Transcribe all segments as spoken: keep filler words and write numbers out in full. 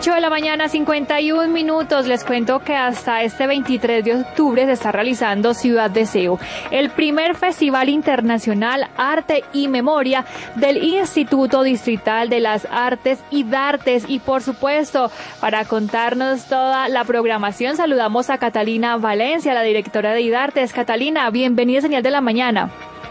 ocho de la mañana, cincuenta y un minutos. Les cuento que hasta este veintitrés de octubre se está realizando Ciudad Deseo, el primer Festival Internacional Arte y Memoria del Instituto Distrital de las Artes y Dartes. Y por supuesto, para contarnos toda la programación, saludamos a Catalina Valencia, la directora de IDARTES. Catalina, bienvenida a Señal de la Mañana.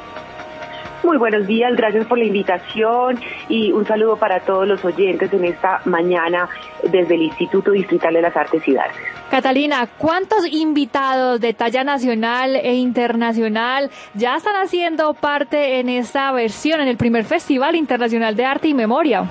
Muy buenos días, gracias por la invitación y un saludo para todos los oyentes en esta mañana desde el Instituto Distrital de las Artes y Dartes. Catalina, ¿cuántos invitados de talla nacional e internacional ya están haciendo parte en esta versión, en el primer Festival Internacional de Arte y Memoria?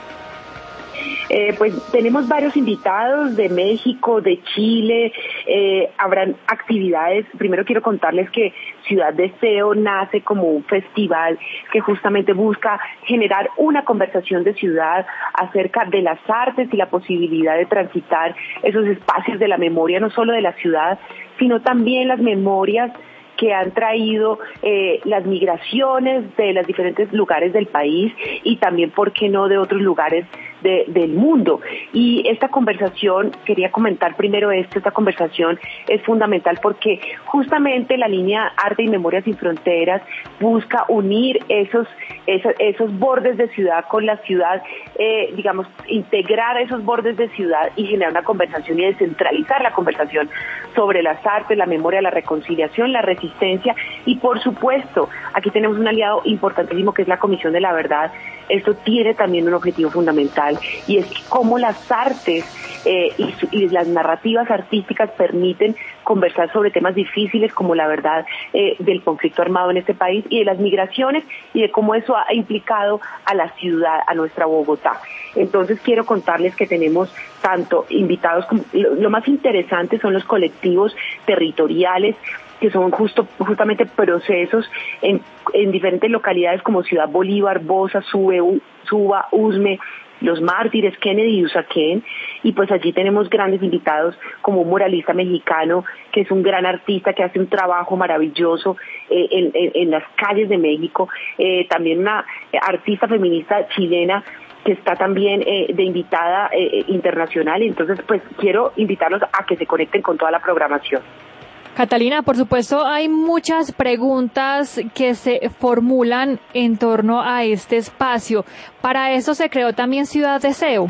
Eh, pues tenemos varios invitados de México, de Chile, eh, habrán actividades. Primero quiero contarles que Ciudad Deseo nace como un festival que justamente busca generar una conversación de ciudad acerca de las artes y la posibilidad de transitar esos espacios de la memoria, no solo de la ciudad, sino también las memorias que han traído eh, las migraciones de los diferentes lugares del país y también, ¿por qué no?, de otros lugares de, del mundo. Y esta conversación, quería comentar primero esto, esta conversación es fundamental porque justamente la línea Arte y Memoria Sin Fronteras busca unir esos, esos, esos bordes de ciudad con la ciudad, eh, digamos, integrar esos bordes de ciudad y generar una conversación y descentralizar la conversación sobre las artes, la memoria, la reconciliación, la resistencia y, por supuesto, aquí tenemos un aliado importantísimo que es la Comisión de la Verdad. Esto tiene también un objetivo fundamental y es cómo las artes eh, y, su, y las narrativas artísticas permiten conversar sobre temas difíciles como la verdad eh, del conflicto armado en este país y de las migraciones y de cómo eso ha implicado a la ciudad, a nuestra Bogotá. Entonces quiero contarles que tenemos tanto invitados como, lo, lo más interesante son los colectivos territoriales que son justo justamente procesos en, en diferentes localidades como Ciudad Bolívar, Bosa, Sube, Suba, Usme, Los Mártires, Kennedy y Usaquén, y pues allí tenemos grandes invitados como un muralista mexicano que es un gran artista que hace un trabajo maravilloso eh, en, en, en las calles de México, eh, también una artista feminista chilena que está también eh, de invitada eh, internacional. Entonces pues quiero invitarlos a que se conecten con toda la programación. Catalina, por supuesto, hay muchas preguntas que se formulan en torno a este espacio. Para eso se creó también Ciudad Deseo.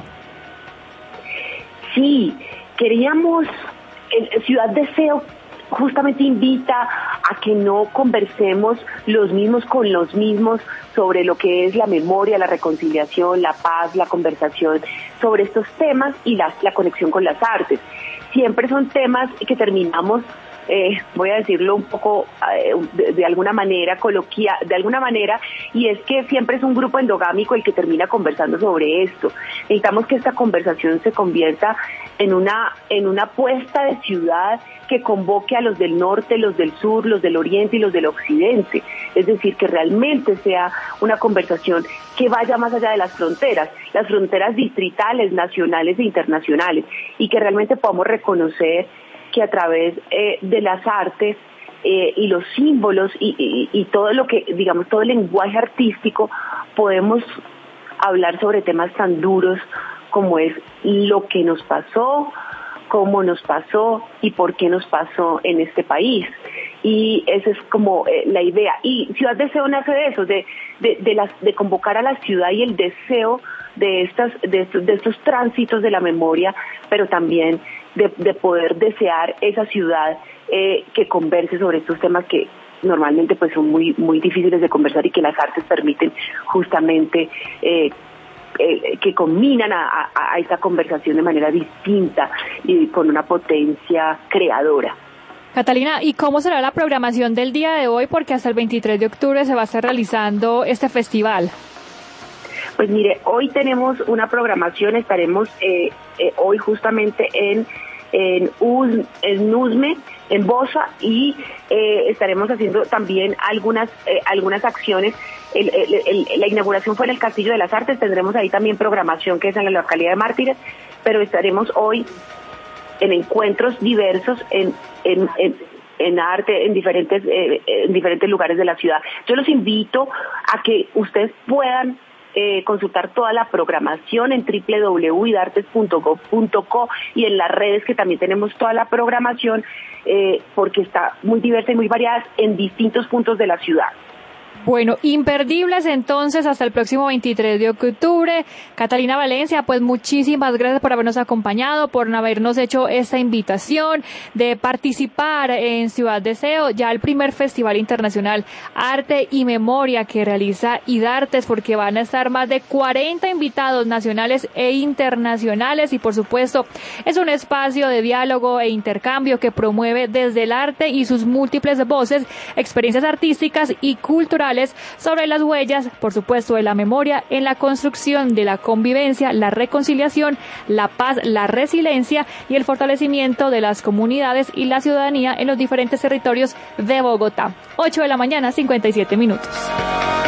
Sí, queríamos, eh, Ciudad Deseo justamente invita a que no conversemos los mismos con los mismos sobre lo que es la memoria, la reconciliación, la paz, la conversación sobre estos temas y la, la conexión con las artes. Siempre son temas que terminamos Eh, voy a decirlo un poco eh, de, de alguna manera coloquial, de alguna manera, y es que siempre es un grupo endogámico el que termina conversando sobre esto. Necesitamos que esta conversación se convierta en una en una apuesta de ciudad que convoque a los del norte, los del sur, los del oriente y los del occidente. Es decir, que realmente sea una conversación que vaya más allá de las fronteras, las fronteras distritales, nacionales e internacionales, y que realmente podamos reconocer que a través eh, de las artes eh, y los símbolos y, y, y todo lo que, digamos, todo el lenguaje artístico, podemos hablar sobre temas tan duros como es lo que nos pasó, cómo nos pasó y por qué nos pasó en este país. Y esa es como eh, la idea. Y Ciudad Deseo nace de eso, de, de, de, las, de convocar a la ciudad y el deseo de, estas, de, estos, de estos tránsitos de la memoria, pero también de, de poder desear esa ciudad eh, que converse sobre estos temas que normalmente pues son muy, muy difíciles de conversar y que las artes permiten justamente eh, Eh, que combinan a, a, a esta conversación de manera distinta y con una potencia creadora. Catalina, ¿y cómo será la programación del día de hoy? Porque hasta el veintitrés de octubre se va a estar realizando este festival. Pues mire, hoy tenemos una programación, estaremos eh, eh, hoy justamente en en, Us, en Usme, en Bosa, y eh, estaremos haciendo también algunas eh, algunas acciones. El, el, el, la inauguración fue en el Castillo de las Artes, tendremos ahí también programación que es en la localidad de Mártires, pero estaremos hoy en encuentros diversos en, en, en, en arte en diferentes, eh, en diferentes lugares de la ciudad. Yo los invito a que ustedes puedan eh, consultar toda la programación en doble u doble u doble u punto idartes punto gob punto co y en las redes, que también tenemos toda la programación, eh, porque está muy diversa y muy variada en distintos puntos de la ciudad. Bueno, imperdibles entonces hasta el próximo veintitrés de octubre. Catalina Valencia, pues muchísimas gracias por habernos acompañado, por habernos hecho esta invitación de participar en Ciudad Deseo, ya el primer Festival Internacional Arte y Memoria que realiza IDARTES, porque van a estar más de cuarenta invitados nacionales e internacionales y por supuesto es un espacio de diálogo e intercambio que promueve desde el arte y sus múltiples voces, experiencias artísticas y culturales sobre las huellas, por supuesto, de la memoria en la construcción de la convivencia, la reconciliación, la paz, la resiliencia y el fortalecimiento de las comunidades y la ciudadanía en los diferentes territorios de Bogotá. ocho de la mañana, cincuenta y siete minutos.